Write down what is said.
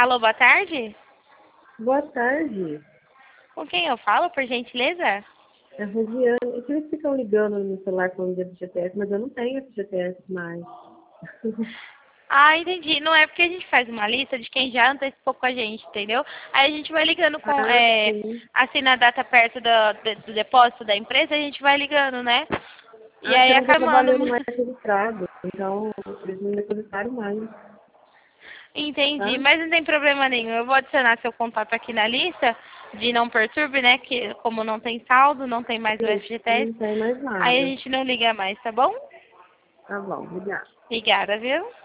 Alô, boa tarde? Boa tarde. Com quem eu falo, por gentileza? É a Rosiane. Eu que eles ficam ligando no meu celular falando de FGTS, mas eu não tenho FGTS mais. Ah, entendi. Não é porque a gente faz uma lista de quem já antecipou com a gente, entendeu? Aí a gente vai ligando com, Ah, sim. assim, na data perto do depósito da empresa, a gente vai ligando, né? E Ah, porque aí eu não estou acaba mandando... trabalhando mais registrado. Então, eles não depositaram mais, Entendi, tá? mas não tem problema nenhum. Eu vou adicionar seu contato aqui na lista de não perturbe, né? Que como não tem saldo, não tem mais o Sim, FGTS, não tem mais aí a nada. gente não liga mais, tá bom? Tá bom, obrigada. Obrigada, viu?